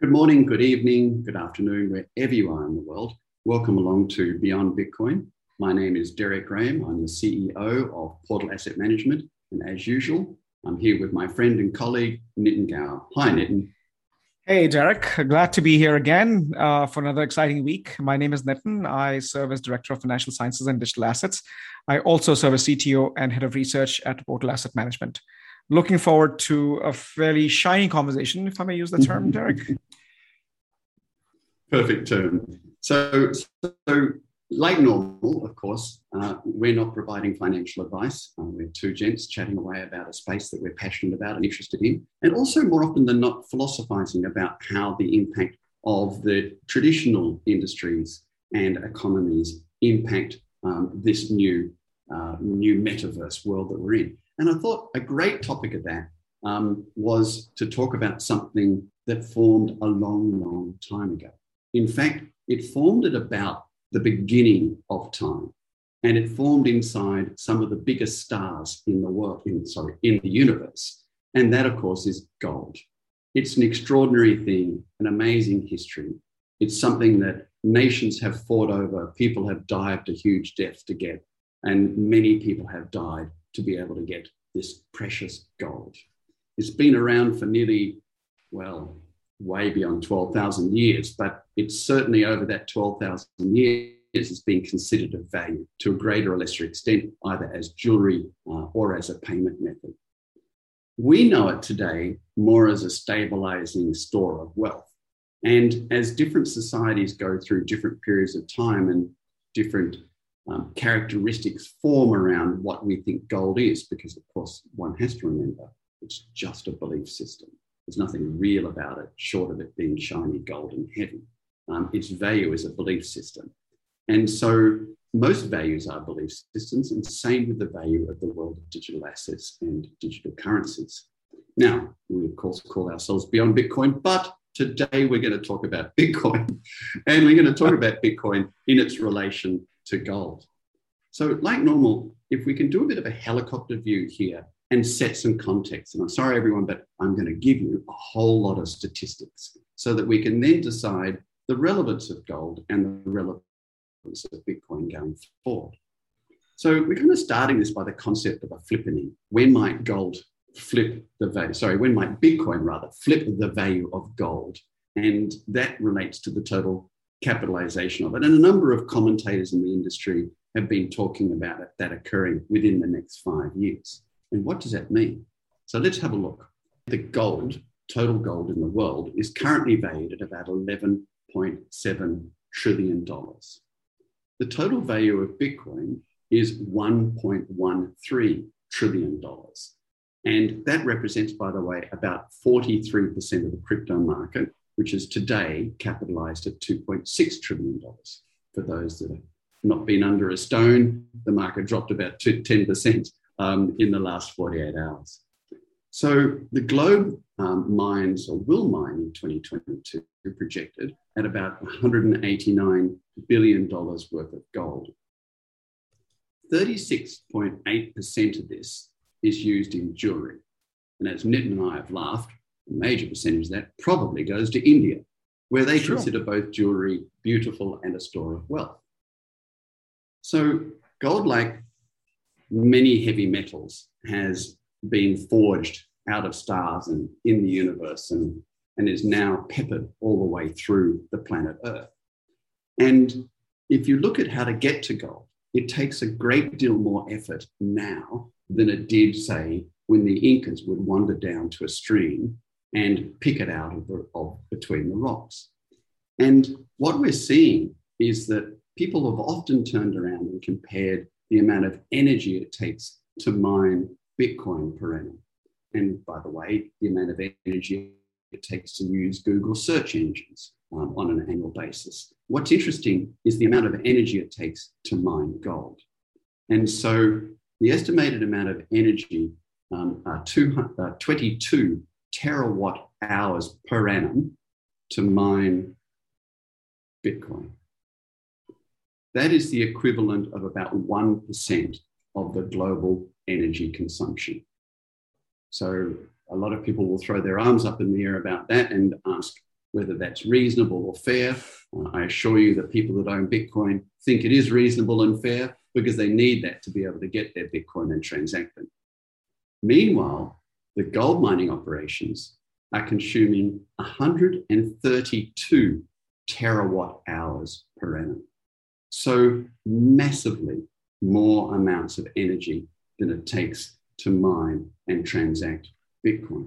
Good morning, good evening, good afternoon, wherever you are in the world. Welcome along to Beyond Bitcoin. My name is Derek Graham. I'm the CEO of Portal Asset Management. And as usual, I'm here with my friend and colleague, Nitin Gower. Hi, Nitin. Hey, Derek. Glad to be here again for another exciting week. My name is Nitin. I serve as Director of Financial Sciences and Digital Assets. I also serve as CTO and Head of Research at Portal Asset Management. Looking forward to a fairly shiny conversation, if I may use the term, Derek. Perfect term. So like normal, of course, we're not providing financial advice. We're two gents chatting away about a space that we're passionate about and interested in, and also more often than not philosophizing about how the impact of the traditional industries and economies impact this new metaverse world that we're in. And I thought a great topic of that was to talk about something that formed a long, long time ago. In fact, it formed at about the beginning of time, and it formed inside some of the biggest stars in the world, in the universe. And that, of course, is gold. It's an extraordinary thing, an amazing history. It's something that nations have fought over, people have died to huge deaths to get, and many people have died to be able to get this precious gold. It's been around for nearly, way beyond 12,000 years, but it's certainly over that 12,000 years has been considered of value to a greater or lesser extent, either as jewelry or as a payment method. We know it today more as a stabilizing store of wealth. And as different societies go through different periods of time and different characteristics form around what we think gold is, because of course one has to remember it's just a belief system. There's nothing real about it, short of it being shiny, gold and heavy. Its value is a belief system. And so most values are belief systems, and same with the value of the world of digital assets and digital currencies. Now, we of course call ourselves Beyond Bitcoin, but today we're going to talk about Bitcoin, and we're going to talk about Bitcoin in its relation to gold. So like normal, if we can do a bit of a helicopter view here and set some context. And I'm sorry, everyone, but I'm going to give you a whole lot of statistics so that we can then decide the relevance of gold and the relevance of Bitcoin going forward. So we're kind of starting this by the concept of a flippening. When might Bitcoin flip the value of gold? And that relates to the total capitalization of it. And a number of commentators in the industry have been talking about that occurring within the next 5 years. And what does that mean? So let's have a look. The total gold in the world is currently valued at about $11.7 trillion. The total value of Bitcoin is $1.13 trillion. And that represents, by the way, about 43% of the crypto market, which is today capitalized at $2.6 trillion. For those that have not been under a stone, the market dropped about 10%. In the last 48 hours. So the globe mines or will mine in 2022 projected at about $189 billion worth of gold. 36.8% of this is used in jewelry. And as Nitin and I have laughed, a major percentage of that probably goes to India, where they consider both jewelry beautiful and a store of wealth. So gold, like many heavy metals, has been forged out of stars and in the universe and is now peppered all the way through the planet Earth. And if you look at how to get to gold, it takes a great deal more effort now than it did, say, when the Incas would wander down to a stream and pick it out of between the rocks. And what we're seeing is that people have often turned around and compared the amount of energy it takes to mine Bitcoin per annum. And by the way, the amount of energy it takes to use Google search engines on an annual basis. What's interesting is the amount of energy it takes to mine gold. And so the estimated amount of energy are 22 terawatt hours per annum to mine Bitcoin. That is the equivalent of about 1% of the global energy consumption. So a lot of people will throw their arms up in the air about that and ask, whether that's reasonable or fair. I assure you that people that own Bitcoin think it is reasonable and fair because they need that to be able to get their Bitcoin and transact them. Meanwhile, the gold mining operations are consuming 132 terawatt hours per annum. So massively more amounts of energy than it takes to mine and transact Bitcoin.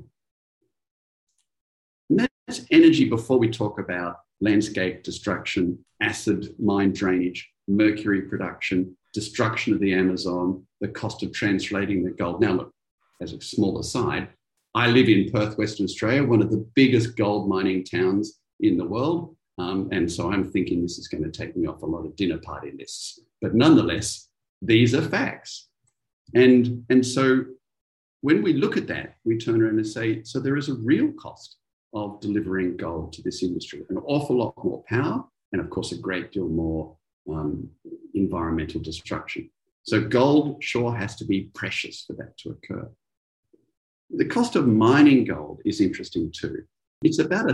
And that's energy before we talk about landscape destruction, acid mine drainage, mercury production, destruction of the Amazon, the cost of translating the gold. Now, look, as a small aside, I live in Perth, Western Australia, one of the biggest gold mining towns in the world. And so I'm thinking this is going to take me off a lot of dinner party lists. But nonetheless, these are facts. And so when we look at that, we turn around and say, so there is a real cost of delivering gold to this industry, an awful lot more power, and of course, a great deal more environmental destruction. So gold sure has to be precious for that to occur. The cost of mining gold is interesting too. It's about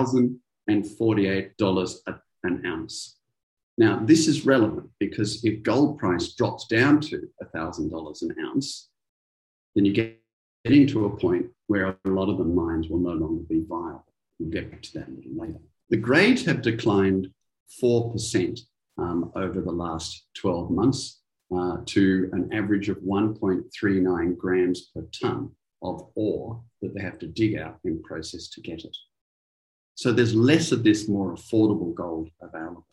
$1,048 an ounce. Now, this is relevant because if gold price drops down to $1,000 an ounce, then you get into a point where a lot of the mines will no longer be viable. We'll get back to that a little later. The grades have declined 4% over the last 12 months to an average of 1.39 grams per tonne of ore that they have to dig out and process to get it. So there's less of this more affordable gold available.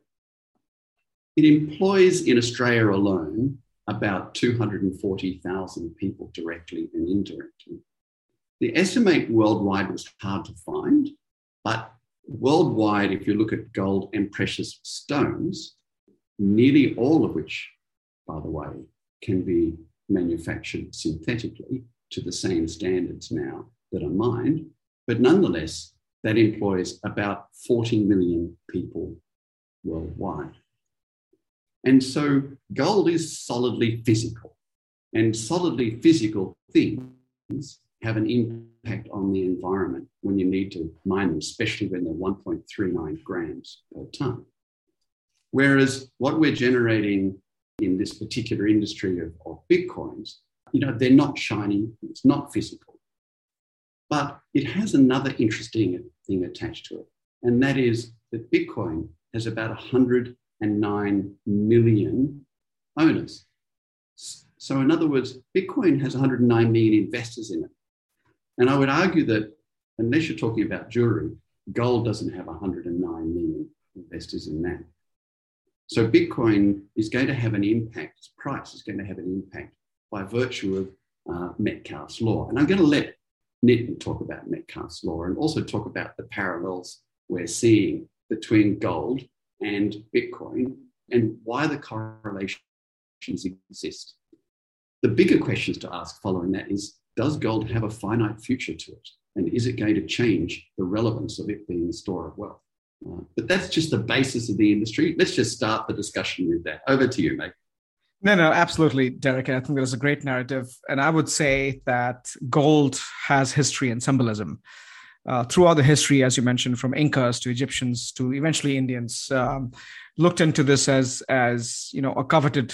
It employs in Australia alone about 240,000 people directly and indirectly. The estimate worldwide was hard to find, but worldwide, if you look at gold and precious stones, nearly all of which, by the way, can be manufactured synthetically to the same standards now that are mined, but nonetheless, that employs about 40 million people worldwide. And so gold is solidly physical, and solidly physical things have an impact on the environment when you need to mine them, especially when they're 1.39 grams per tonne. Whereas what we're generating in this particular industry of Bitcoins, they're not shiny, it's not physical. But it has another interesting thing attached to it, and that is that Bitcoin has about 109 million owners. So in other words, Bitcoin has 109 million investors in it. And I would argue that unless you're talking about jewelry, gold doesn't have 109 million investors in that. So Bitcoin is going to have an impact, its price is going to have an impact by virtue of Metcalfe's law. And I'm going to let Nitin talk about Metcalfe's law and also talk about the parallels we're seeing between gold and Bitcoin and why the correlations exist. The bigger questions to ask following that is, does gold have a finite future to it? And is it going to change the relevance of it being a store of wealth? But that's just the basis of the industry. Let's just start the discussion with that. Over to you, mate. No, absolutely, Derek. I think there's a great narrative. And I would say that gold has history and symbolism. Throughout the history, as you mentioned, from Incas to Egyptians to eventually Indians, looked into this as a coveted,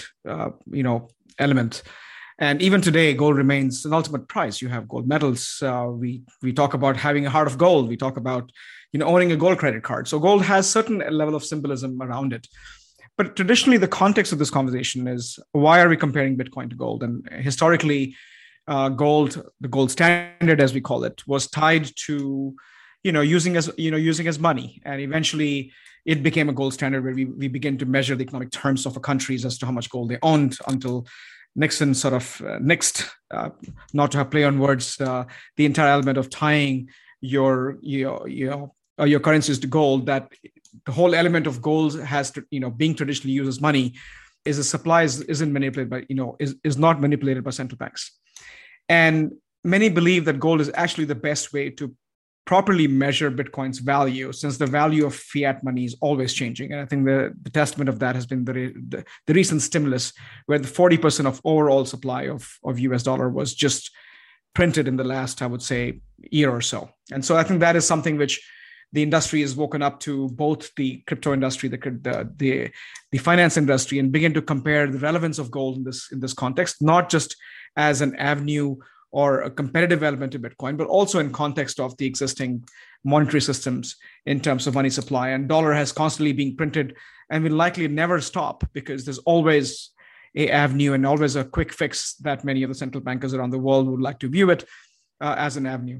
element. And even today, gold remains an ultimate prize. You have gold medals. We talk about having a heart of gold. We talk about, owning a gold credit card. So gold has certain level of symbolism around it. But traditionally, the context of this conversation is, why are we comparing Bitcoin to gold? And historically, gold, the gold standard, as we call it, was tied to, using as money. And eventually, it became a gold standard where we begin to measure the economic terms of a countries as to how much gold they owned until Nixon sort of nixed, not to have play on words, the entire element of tying your currencies to gold. That the whole element of gold has to, being traditionally used as money, is a supply isn't manipulated by, is not manipulated by central banks. And many believe that gold is actually the best way to properly measure Bitcoin's value, since the value of fiat money is always changing. And I think the testament of that has been the recent stimulus, where the 40% of overall supply of US dollar was just printed in the last, I would say, year or so. And so I think that is something which the industry is woken up to both the crypto industry, the finance industry, and begin to compare the relevance of gold in this context, not just as an avenue or a competitive element to Bitcoin, but also in context of the existing monetary systems in terms of money supply. And dollar has constantly been printed and will likely never stop, because there's always a avenue and always a quick fix that many of the central bankers around the world would like to view it as an avenue.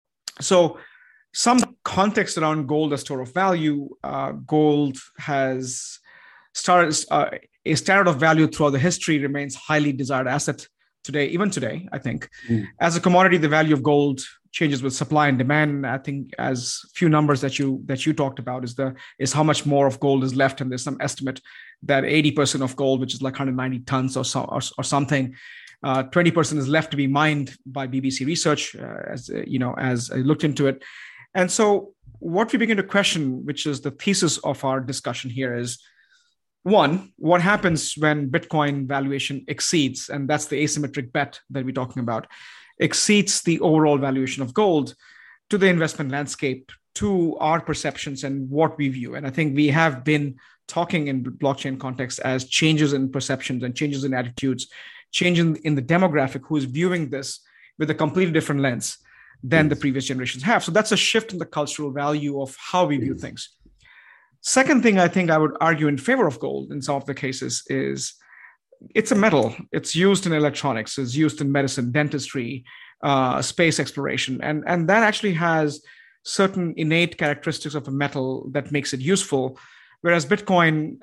So some context around gold as store of value. Gold has started a standard of value throughout the history, remains highly desired asset today, even today, I think. As a commodity, the value of gold changes with supply and demand. I think as few numbers that you talked about is how much more of gold is left. And there's some estimate that 80% of gold, which is like 190 tons or something, 20% is left to be mined by BBC Research, as I looked into it. And so what we begin to question, which is the thesis of our discussion here, is one, what happens when Bitcoin valuation exceeds, and that's the asymmetric bet that we're talking about, exceeds the overall valuation of gold, to the investment landscape, to our perceptions and what we view. And I think we have been talking in blockchain context as changes in perceptions and changes in attitudes, changing in the demographic who is viewing this with a completely different lens than the previous generations have. So that's a shift in the cultural value of how we view things. Second thing I think I would argue in favor of gold in some of the cases is it's a metal. It's used in electronics, it's used in medicine, dentistry, space exploration. And that actually has certain innate characteristics of a metal that makes it useful. Whereas Bitcoin,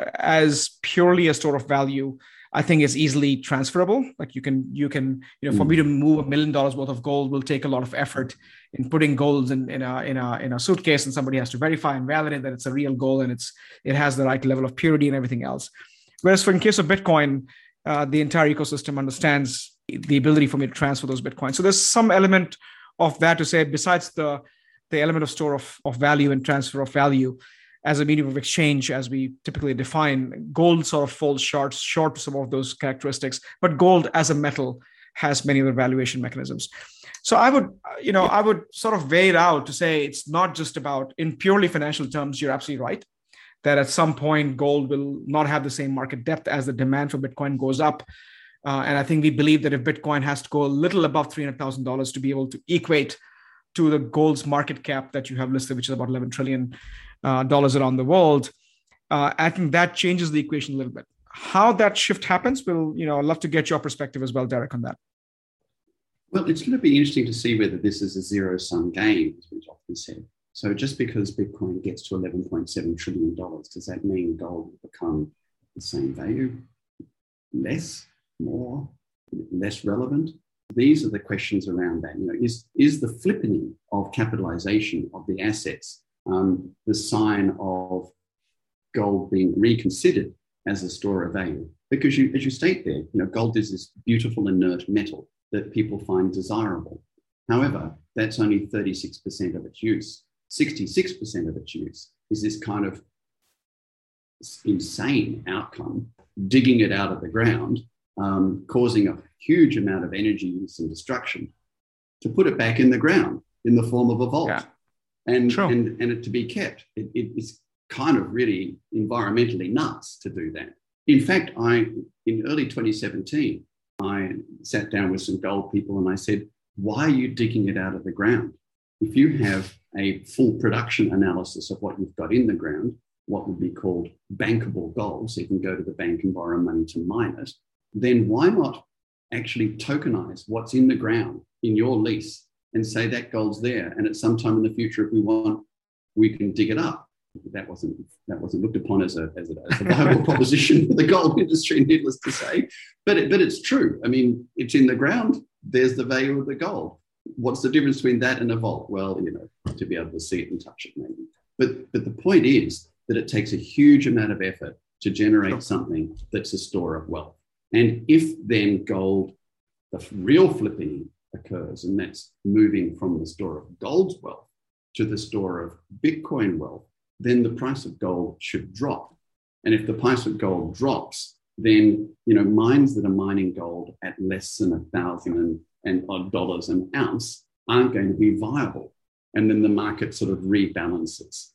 as purely a store of value, I think is easily transferable. Like you can, for me to move $1 million worth of gold will take a lot of effort in putting gold in a suitcase, and somebody has to verify and validate that it's a real gold and it has the right level of purity and everything else. Whereas in case of Bitcoin, the entire ecosystem understands the ability for me to transfer those Bitcoins. So there's some element of that to say, besides the element of store of value and transfer of value as a medium of exchange, as we typically define, gold sort of falls short to some of those characteristics, but gold as a metal has many other valuation mechanisms. So I would sort of weigh it out to say it's not just about, in purely financial terms, you're absolutely right, that at some point gold will not have the same market depth as the demand for Bitcoin goes up. And I think we believe that if Bitcoin has to go a little above $300,000 to be able to equate to the gold's market cap that you have listed, which is about $11 trillion around the world, I think that changes the equation a little bit. How that shift happens, I'd love to get your perspective as well, Derek, on that. Well, it's going to be interesting to see whether this is a zero-sum game, as we've often said. So just because Bitcoin gets to $11.7 trillion, does that mean gold will become the same value? Less, more, less relevant? These are the questions around that. Is the flippening of capitalization of the assets the sign of gold being reconsidered as a store of value? Because as you state there, gold is this beautiful inert metal that people find desirable. However, that's only 36% of its use. 66% of its use is this kind of insane outcome, digging it out of the ground, causing a huge amount of energy use and destruction to put it back in the ground in the form of a vault. Yeah. And it to be kept. It's kind of really environmentally nuts to do that. In fact, in early 2017, I sat down with some gold people and I said, why are you digging it out of the ground? If you have a full production analysis of what you've got in the ground, what would be called bankable gold, so you can go to the bank and borrow money to mine it, then why not actually tokenize what's in the ground in your lease and say that gold's there, and at some time in the future, if we want, we can dig it up. That wasn't looked upon as a viable proposition for the gold industry, needless to say, but it's true. I mean, it's in the ground. There's the value of the gold. What's the difference between that and a vault? Well, to be able to see it and touch it, maybe. But the point is that it takes a huge amount of effort to generate something that's a store of wealth. And if then gold, the real flipping occurs, and that's moving from the store of gold's wealth to the store of Bitcoin wealth, then the price of gold should drop. And if the price of gold drops, then mines that are mining gold at less than $1,000 and odd dollars an ounce aren't going to be viable. and then the market sort of rebalances.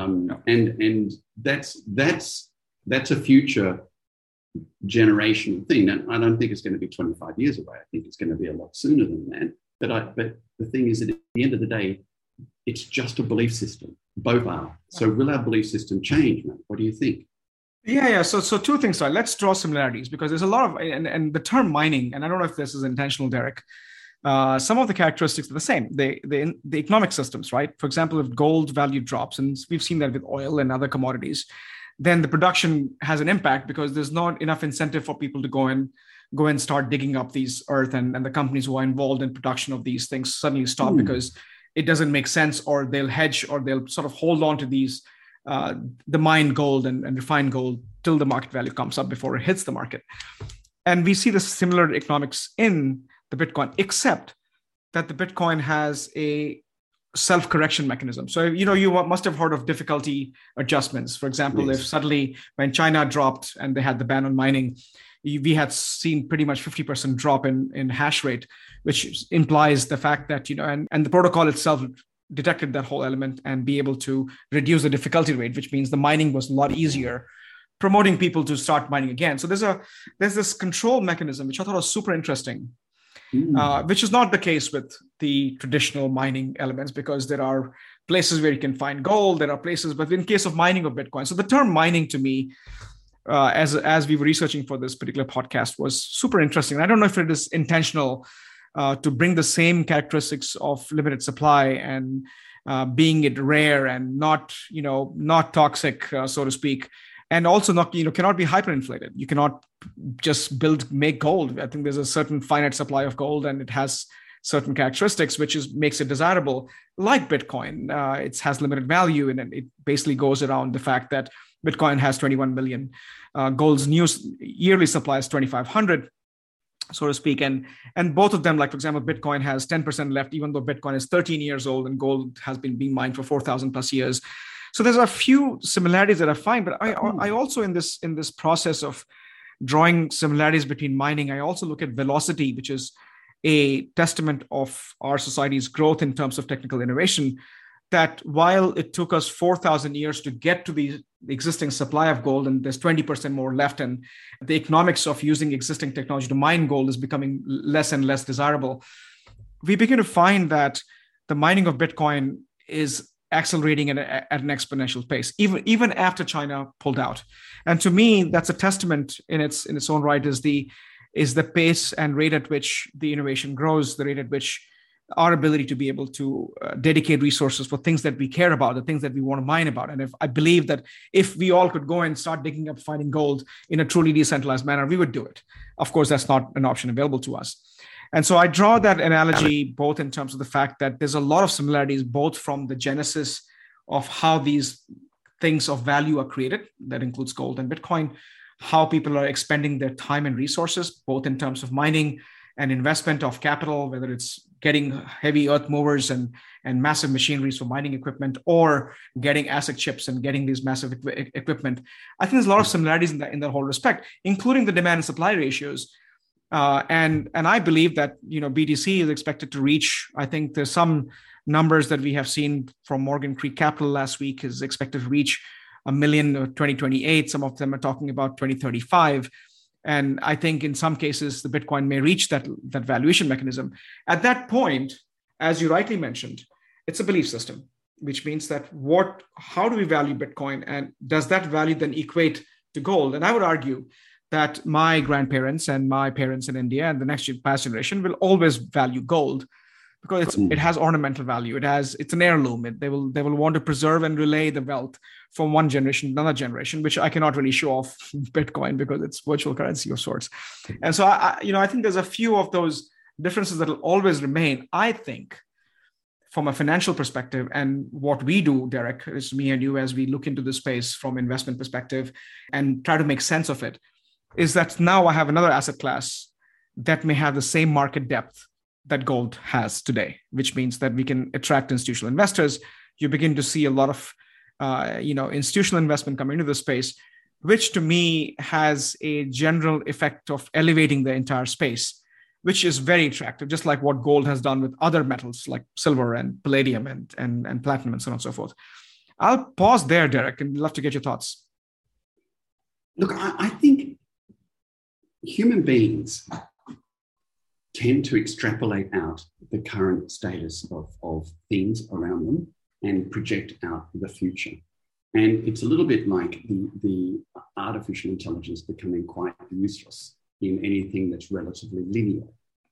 And that's a future generational thing. And I don't think it's going to be 25 years away. I think it's going to be a lot sooner than that. But the thing is that at the end of the day, it's just a belief system. Both are. So will our belief system change, Matt? What do you think? Yeah. So two things. So let's draw similarities, because there's a lot of, and the term mining, and I don't know if this is intentional, Derek, some of the characteristics are the same. The economic systems, right? For example, if gold value drops, and we've seen that with oil and other commodities, then the production has an impact because there's not enough incentive for people to go and start digging up these earth, and the companies who are involved in production of these things suddenly stop because it doesn't make sense, or they'll hedge, or they'll sort of hold on to these, the mined gold and refined gold till the market value comes up before it hits the market. And we see the similar economics in the Bitcoin, except that the Bitcoin has a self-correction mechanism. So, you must have heard of difficulty adjustments. For example, yes. If suddenly when China dropped and they had the ban on mining, we had seen pretty much 50% drop in hash rate, which implies the fact that, and the protocol itself detected that whole element and be able to reduce the difficulty rate, which means the mining was a lot easier, promoting people to start mining again. So there's this control mechanism, which I thought was super interesting, which is not the case with the traditional mining elements, because there are places where you can find gold, there are places, but in case of mining of Bitcoin. So the term mining to me, as we were researching for this particular podcast, was super interesting. I don't know if it is intentional to bring the same characteristics of limited supply and being it rare and not toxic, so to speak, and also not, cannot be hyperinflated. You cannot just make gold. I think there's a certain finite supply of gold, and it has certain characteristics, which makes it desirable. Like Bitcoin, it has limited value, and it basically goes around the fact that Bitcoin has 21 million. Gold's new yearly supply is 2,500, so to speak. And both of them, like, for example, Bitcoin has 10% left, even though Bitcoin is 13 years old and gold has been being mined for 4,000 plus years. So there's a few similarities that I find, but I also in this process of drawing similarities between mining, I also look at velocity, which is a testament of our society's growth in terms of technical innovation, that while it took us 4,000 years to get to the existing supply of gold, and there's 20% more left, and the economics of using existing technology to mine gold is becoming less and less desirable, we begin to find that the mining of Bitcoin is accelerating at an exponential pace, even after China pulled out. And to me, that's a testament in its own right, is the pace and rate at which the innovation grows, the rate at which our ability to be able to dedicate resources for things that we care about, the things that we want to mine about. And I believe that if we all could go and start digging up, finding gold in a truly decentralized manner, we would do it. Of course, that's not an option available to us. And so I draw that analogy both in terms of the fact that there's a lot of similarities, both from the genesis of how these things of value are created, that includes gold and Bitcoin, how people are expending their time and resources, both in terms of mining and investment of capital, whether it's getting heavy earth movers and massive machineries for mining equipment, or getting ASIC chips and getting these massive equipment. I think there's a lot of similarities in that whole respect, including the demand and supply ratios. And I believe that BTC is expected to reach, I think there's some numbers that we have seen from Morgan Creek Capital last week, is expected to reach 1 million 2028. Some of them are talking about 2035. And I think in some cases, the Bitcoin may reach that valuation mechanism. At that point, as you rightly mentioned, it's a belief system, which means that how do we value Bitcoin? And does that value then equate to gold? And I would argue that my grandparents and my parents in India and the past generation will always value gold, because it has ornamental value. It's an heirloom. They will want to preserve and relay the wealth from one generation to another generation, which I cannot really show off Bitcoin because it's virtual currency of sorts. And so I think there's a few of those differences that will always remain. I think from a financial perspective, and what we do, Derek, is me and you, as we look into the space from investment perspective and try to make sense of it, is that now I have another asset class that may have the same market depth that gold has today, which means that we can attract institutional investors. You begin to see a lot of institutional investment come into the space, which to me has a general effect of elevating the entire space. which is very attractive, just like what gold has done with other metals like silver and palladium and platinum and so on and so forth. I'll pause there, Derek, and love to get your thoughts. Look, I think human beings tend to extrapolate out the current status of things around them and project out the future. And it's a little bit like the artificial intelligence becoming quite useless in anything that's relatively linear.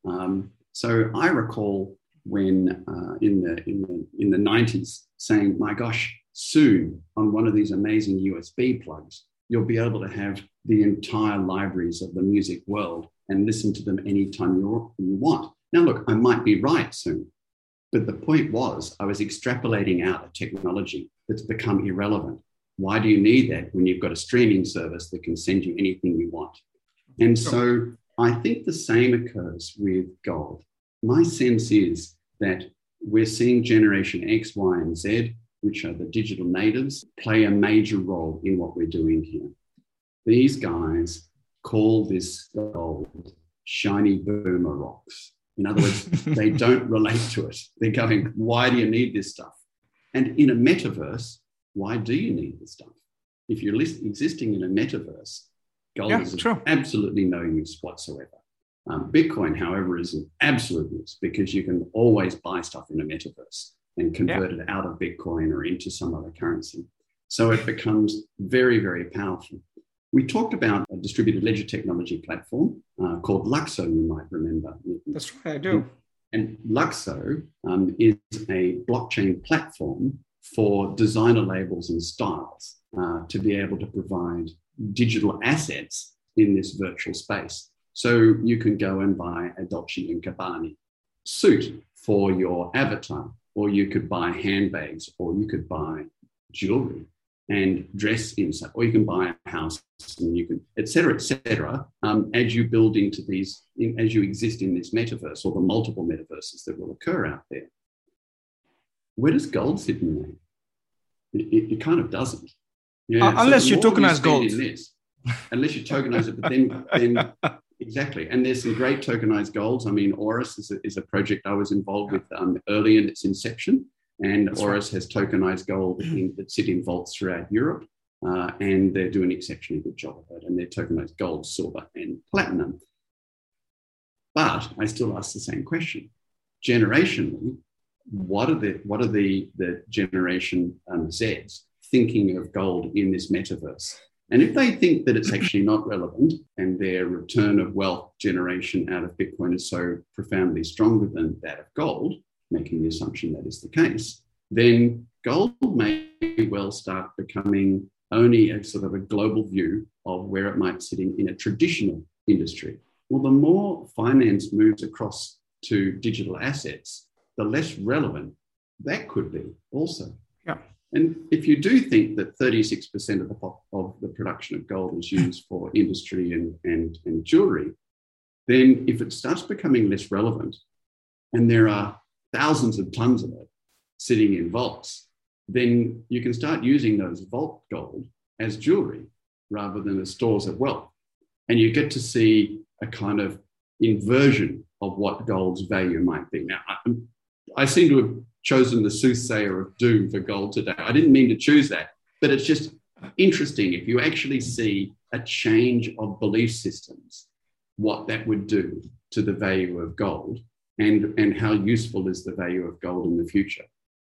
So I recall when in the 90s saying, my gosh, soon on one of these amazing USB plugs, you'll be able to have the entire libraries of the music world and listen to them anytime you want. Now, look, I might be right soon, but the point was I was extrapolating out a technology that's become irrelevant. Why do you need that when you've got a streaming service that can send you anything you want? And so I think the same occurs with gold. My sense is that we're seeing Generation X, Y, and Z, which are the digital natives, play a major role in what we're doing here. These guys call this gold shiny boomer rocks. In other words, they don't relate to it. They're going, why do you need this stuff? And in a metaverse, why do you need this stuff? If you're existing in a metaverse, gold is of absolutely no use whatsoever. Bitcoin, however, is an absolute use because you can always buy stuff in a metaverse and convert it out of Bitcoin or into some other currency. So it becomes very, very powerful. We talked about a distributed ledger technology platform called Luxo, you might remember. That's right, I do. And Luxo is a blockchain platform for designer labels and styles to be able to provide digital assets in this virtual space. So you can go and buy a Dolce & Gabbana suit for your avatar, or you could buy handbags, or you could buy jewelry and dress inside, or you can buy a house and you can, et cetera, as you build into these, as you exist in this metaverse or the multiple metaverses that will occur out there. Where does gold sit in that? It kind of doesn't. Yeah, unless you tokenize gold. Unless you tokenize it, but then exactly. And there's some great tokenized golds. I mean, Aurus is a project I was involved with early in its inception. And that's Aurus has tokenized gold that sit in vaults throughout Europe. And they're doing an exceptionally good job of it. And they're tokenized gold, silver, and platinum. But I still ask the same question. Generationally, what are the Generation Zs thinking of gold in this metaverse? And if they think that it's actually not relevant and their return of wealth generation out of Bitcoin is so profoundly stronger than that of gold, making the assumption that is the case, then gold may well start becoming only a sort of a global view of where it might sit in a traditional industry. Well, the more finance moves across to digital assets, the less relevant that could be also. Yeah. And if you do think that 36% of the production of gold is used for industry and jewelry, then if it starts becoming less relevant and there are thousands of tons of it sitting in vaults, then you can start using those vault gold as jewelry rather than as stores of wealth. And you get to see a kind of inversion of what gold's value might be. Now, I seem to have chosen the soothsayer of doom for gold today. I didn't mean to choose that, but it's just interesting if you actually see a change of belief systems, what that would do to the value of gold and how useful is the value of gold in the future.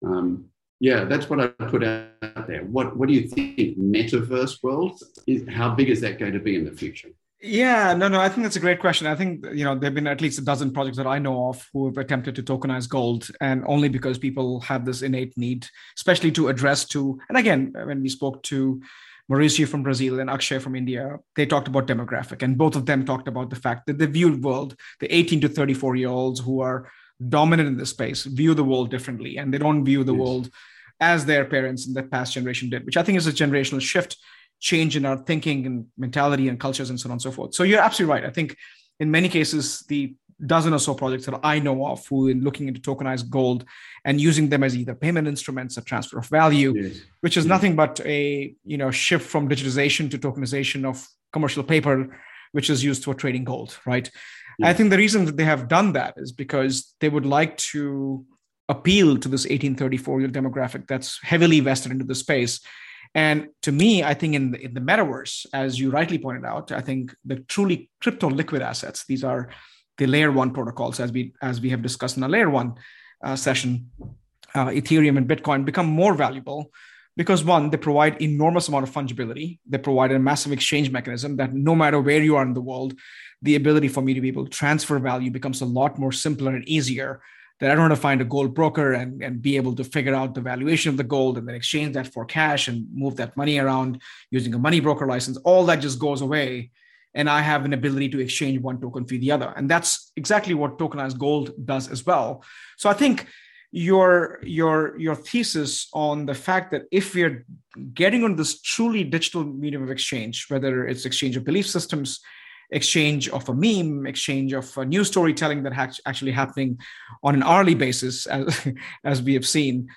That's what I put out there. What do you think? Metaverse world, how big is that going to be in the future? Yeah, no, I think that's a great question. I think, there have been at least a dozen projects that I know of who have attempted to tokenize gold, and only because people have this innate need, especially to address and again, when we spoke to Mauricio from Brazil and Akshay from India, they talked about demographic, and both of them talked about the fact that the viewed world, the 18 to 34-year-olds who are dominant in this space, view the world differently, and they don't view the world as their parents in the past generation did, which I think is a generational shift, change in our thinking and mentality and cultures and so on and so forth. So you're absolutely right. I think in many cases, the dozen or so projects that I know of who are looking into tokenized gold and using them as either payment instruments or transfer of value, which is nothing but a shift from digitization to tokenization of commercial paper, which is used for trading gold, right? Yes. I think the reason that they have done that is because they would like to appeal to this 18-34-year demographic that's heavily vested into the space. And to me, I think in the metaverse, as you rightly pointed out, I think the truly crypto liquid assets, these are the layer one protocols, as we have discussed in our layer one session, Ethereum and Bitcoin become more valuable because, one, they provide enormous amount of fungibility. They provide a massive exchange mechanism that no matter where you are in the world, the ability for me to be able to transfer value becomes a lot more simpler and easier, that I don't have to find a gold broker and be able to figure out the valuation of the gold and then exchange that for cash and move that money around using a money broker license. All that just goes away. And I have an ability to exchange one token for the other. And that's exactly what tokenized gold does as well. So I think your thesis on the fact that if we're getting on this truly digital medium of exchange, whether it's exchange of belief systems, exchange of a meme, exchange of a news storytelling that actually happening on an hourly basis, as we have seen,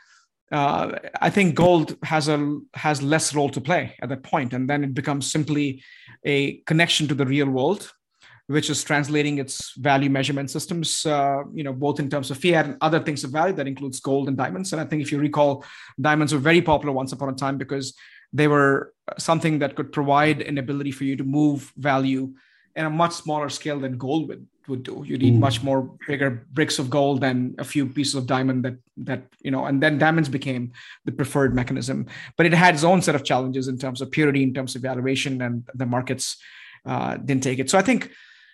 I think gold has less role to play at that point, and then it becomes simply a connection to the real world, which is translating its value measurement systems, both in terms of fiat and other things of value that includes gold and diamonds. And I think if you recall, diamonds were very popular once upon a time because they were something that could provide an ability for you to move value in a much smaller scale than gold would do. You need much more bigger bricks of gold than a few pieces of diamond and then diamonds became the preferred mechanism. But it had its own set of challenges in terms of purity, in terms of valuation, and the markets didn't take it. So I think,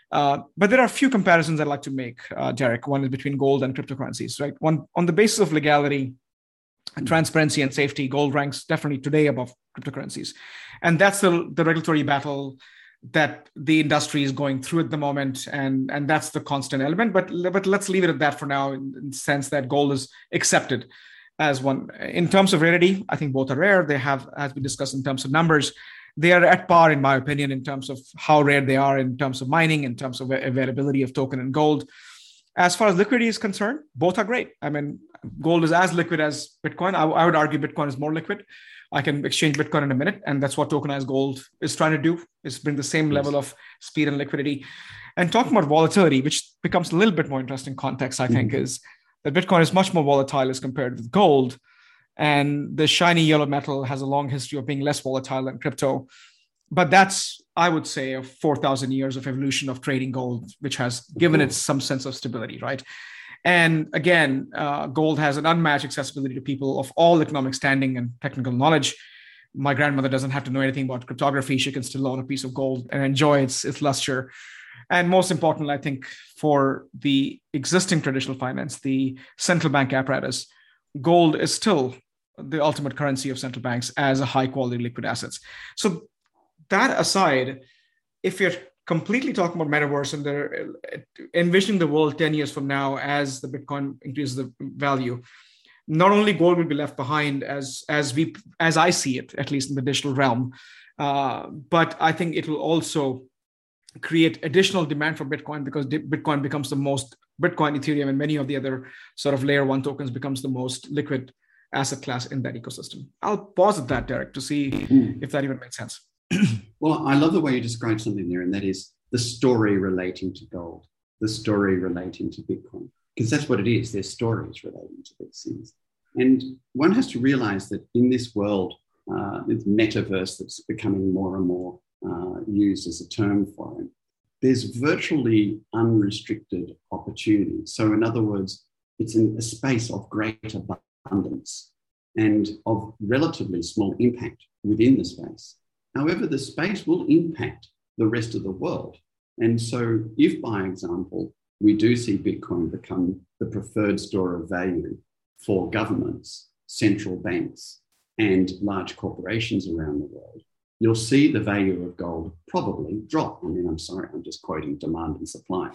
but there are a few comparisons I'd like to make, Derek. One is between gold and cryptocurrencies, right? One, on the basis of legality, transparency, and safety, gold ranks definitely today above cryptocurrencies. And that's the regulatory battle that the industry is going through at the moment, and that's the constant element. But let's leave it at that for now, in the sense that gold is accepted as one. In terms of rarity, I think both are rare. They have, as we discussed in terms of numbers, they are at par, in my opinion, in terms of how rare they are, in terms of mining, in terms of availability of token and gold. As far as liquidity is concerned, both are great. I mean, gold is as liquid as Bitcoin. I would argue Bitcoin is more liquid. I can exchange Bitcoin in a minute. And that's what tokenized gold is trying to do, is bring the same level of speed and liquidity. And talking about volatility, which becomes a little bit more interesting context, I think, is that Bitcoin is much more volatile as compared with gold. And the shiny yellow metal has a long history of being less volatile than crypto. But that's, I would say, a 4,000 years of evolution of trading gold, which has given it some sense of stability, right? And again, gold has an unmatched accessibility to people of all economic standing and technical knowledge. My grandmother doesn't have to know anything about cryptography. She can still own a piece of gold and enjoy its luster. And most importantly, I think for the existing traditional finance, the central bank apparatus, gold is still the ultimate currency of central banks as a high quality liquid assets. So that aside, if you're completely talking about metaverse and they're envisioning the world 10 years from now as the Bitcoin increases the value, not only gold will be left behind as I see it, at least in the digital realm, but I think it will also create additional demand for Bitcoin, because Bitcoin becomes Bitcoin, Ethereum, and many of the other sort of layer one tokens becomes the most liquid asset class in that ecosystem. I'll pause at that, Derek, to see if that even makes sense. Well, I love the way you described something there, and that is the story relating to gold, the story relating to Bitcoin, because that's what it is. There's stories relating to these things. And one has to realize that in this world, this metaverse that's becoming more and more used as a term for it, there's virtually unrestricted opportunity. So in other words, it's in a space of great abundance and of relatively small impact within the space. However, the space will impact the rest of the world. And so if, by example, we do see Bitcoin become the preferred store of value for governments, central banks, and large corporations around the world, you'll see the value of gold probably drop. I mean, I'm sorry, I'm just quoting demand and supply.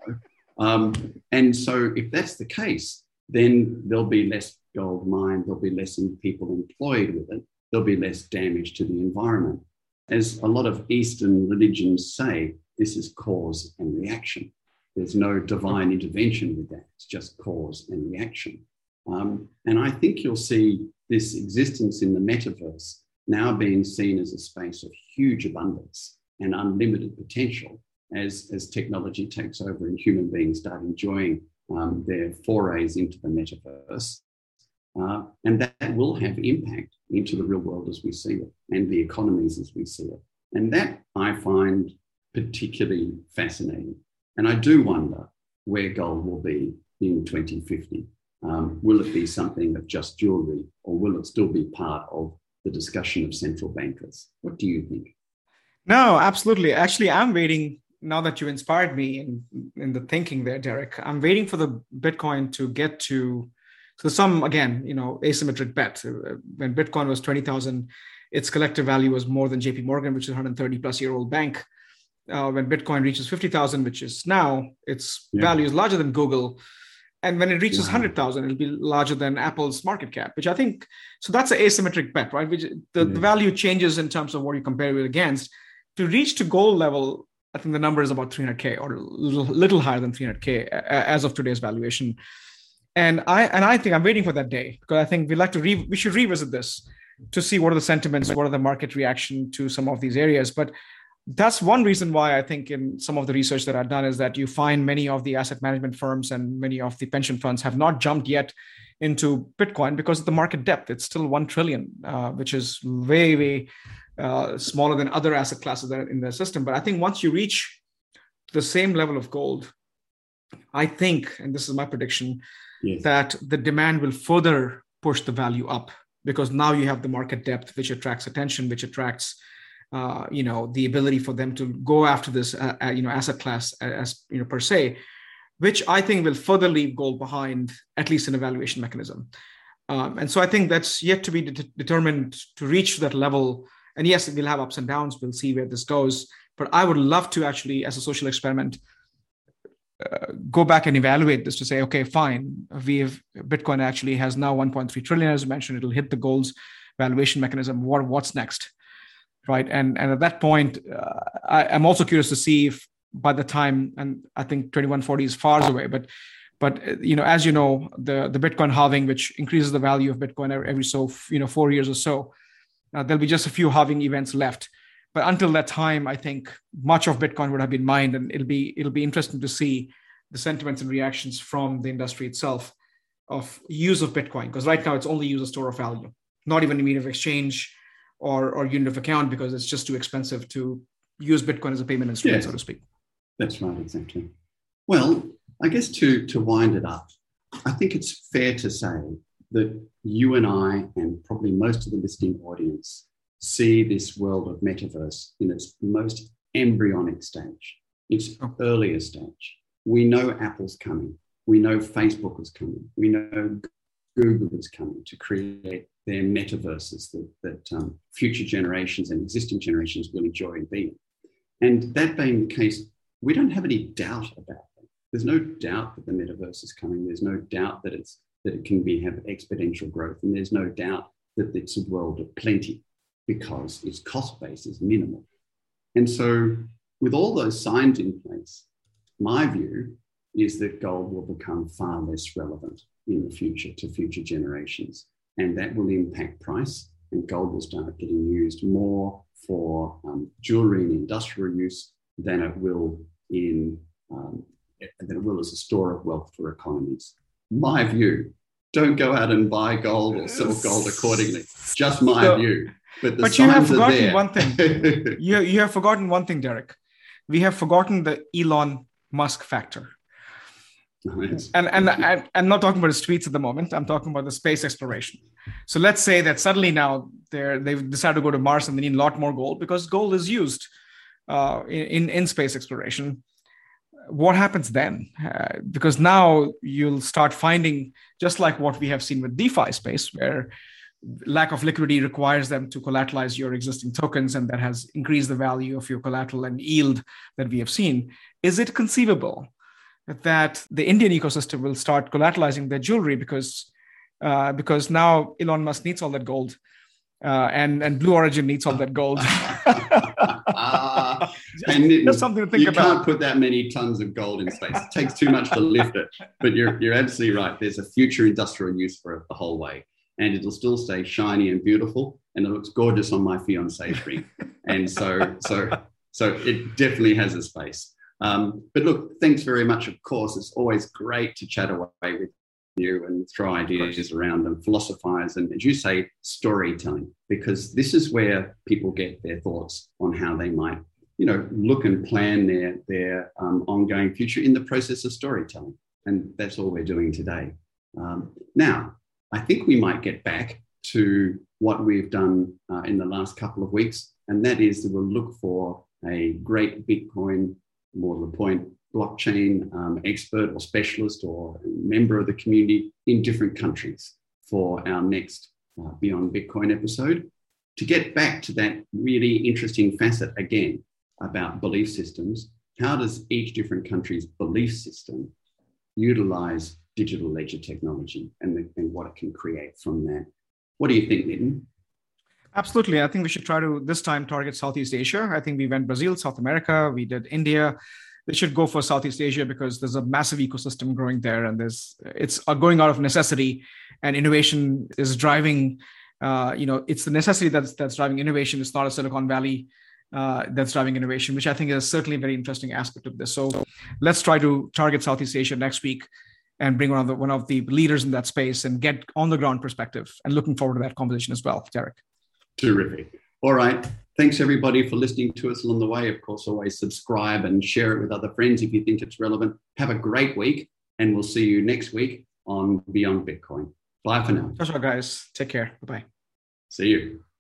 And so if that's the case, then there'll be less gold mined, there'll be less people employed with it, there'll be less damage to the environment. As a lot of Eastern religions say, this is cause and reaction. There's no divine intervention with that. It's just cause and reaction. And I think you'll see this existence in the metaverse now being seen as a space of huge abundance and unlimited potential as technology takes over and human beings start enjoying their forays into the metaverse. And that will have impact into the real world as we see it and the economies as we see it. And that I find particularly fascinating. And I do wonder where gold will be in 2050. Will it be something of just jewelry, or will it still be part of the discussion of central bankers? What do you think? No, absolutely. Actually, I'm waiting, now that you inspired me in the thinking there, Derek, I'm waiting for the Bitcoin to get to some, again, asymmetric bet. When Bitcoin was 20,000, its collective value was more than JP Morgan, which is a 130 plus year old bank. When Bitcoin reaches 50,000, which is now, its value is larger than Google. And when it reaches 100,000, it'll be larger than Apple's market cap, which I think, so that's an asymmetric bet, right? Which the value changes in terms of what you compare it against. To reach to gold level, I think the number is about 300K or a little higher than 300K as of today's valuation. And I think I'm waiting for that day, because I think we should revisit this to see what are the sentiments, what are the market reaction to some of these areas. But that's one reason why I think in some of the research that I've done is that you find many of the asset management firms and many of the pension funds have not jumped yet into Bitcoin because of the market depth. It's still 1 trillion, which is way, way smaller than other asset classes that are in the system. But I think once you reach the same level of gold, I think, and this is my prediction, that the demand will further push the value up, because now you have the market depth, which attracts attention, which attracts the ability for them to go after this, asset class as per se, which I think will further leave gold behind, at least in a valuation mechanism. And so I think that's yet to be determined to reach that level. And yes, we'll have ups and downs. We'll see where this goes. But I would love to actually, as a social experiment, go back and evaluate this to say, okay, fine. Bitcoin actually has now 1.3 trillion, as you mentioned. It'll hit the gold's valuation mechanism. What's next? Right. And at that point, I'm also curious to see if by the time, and I think 2140 is far away, but as you know, the Bitcoin halving, which increases the value of Bitcoin every 4 years or so, there'll be just a few halving events left. But until that time, I think much of Bitcoin would have been mined, and it'll be interesting to see the sentiments and reactions from the industry itself of use of Bitcoin, because right now it's only used as store of value, not even a medium of exchange or unit of account, because it's just too expensive to use Bitcoin as a payment instrument, so to speak. That's right, exactly. Well, I guess to wind it up, I think it's fair to say that you and I, and probably most of the listening audience, see this world of metaverse in its most embryonic stage, its earlier stage. We know Apple's coming. We know Facebook is coming. We know Google is coming to create their metaverses that future generations and existing generations will enjoy and be in. And that being the case, we don't have any doubt about that. There's no doubt that the metaverse is coming. There's no doubt that it can have exponential growth. And there's no doubt that it's a world of plenty because its cost base is minimal. And so with all those signs in place, my view is that gold will become far less relevant in the future to future generations. And that will impact price, and gold will start getting used more for jewelry and industrial use than it will as a store of wealth for economies. My view. Don't go out and buy gold or sell gold accordingly. Just my view. But you have forgotten one thing. You have forgotten one thing, Derek. We have forgotten the Elon Musk factor. Yes. And I'm not talking about his tweets at the moment. I'm talking about the space exploration. So let's say that suddenly now they've decided to go to Mars and they need a lot more gold because gold is used in space exploration. What happens then? Because now you'll start finding, just like what we have seen with DeFi space, where lack of liquidity requires them to collateralize your existing tokens, and that has increased the value of your collateral and yield that we have seen. Is it conceivable that the Indian ecosystem will start collateralizing their jewelry because now Elon Musk needs all that gold, and Blue Origin needs all that gold? Just something to think about. You can't put that many tons of gold in space. It takes too much to lift it. But you're absolutely right. There's a future industrial use for it the whole way. And it'll still stay shiny and beautiful. And it looks gorgeous on my fiance's ring. And so So it definitely has a space. But look, thanks very much. Of course, it's always great to chat away with you and throw ideas around and philosophize and, as you say, storytelling, because this is where people get their thoughts on how they might, look and plan their ongoing future in the process of storytelling. And that's all we're doing today. Now, I think we might get back to what we've done in the last couple of weeks, and that is that we'll look for a great Bitcoin, more to the point, blockchain expert or specialist or member of the community in different countries for our next Beyond Bitcoin episode, to get back to that really interesting facet again about belief systems. How does each different country's belief system utilize digital ledger technology and what it can create from that? What do you think, Nitin? Absolutely. I think we should try to this time target Southeast Asia. I think we went Brazil, South America, we did India. They should go for Southeast Asia because there's a massive ecosystem growing there, and it's going out of necessity, and innovation is driving. It's the necessity that's driving innovation. It's not a Silicon Valley that's driving innovation, which I think is certainly a very interesting aspect of this. So let's try to target Southeast Asia next week and bring one of the leaders in that space and get on the ground perspective. And looking forward to that conversation as well, Derek. Terrific. All right. Thanks, everybody, for listening to us along the way. Of course, always subscribe and share it with other friends if you think it's relevant. Have a great week, and we'll see you next week on Beyond Bitcoin. Bye for now. Ciao, guys. Take care. Bye-bye. See you.